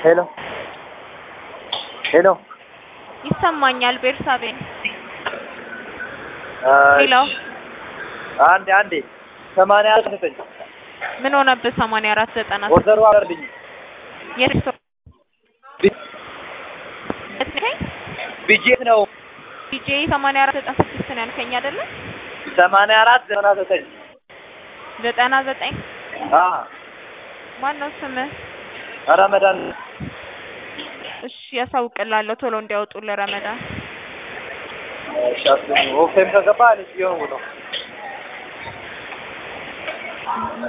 ሄሎ ሄሎ ይሰማኛል ቤርሳቤ ሄሎ አንዴ 84 ምን ሆነብህ? 84 90 ኦርደሩ አወርድኝ የሪስቶ ቢጄት ነው ቢጄ 84 96 ነው ያልከኝ አይደለ? 84 99 99 ማን ነው ስምህ? ረመዳን። እሺ ያሳውቅልሃለሁ ቶሎ እንዲያወጡልህ ረመዳን። ኦኬም ከገባ ልጅ ይሁን ነው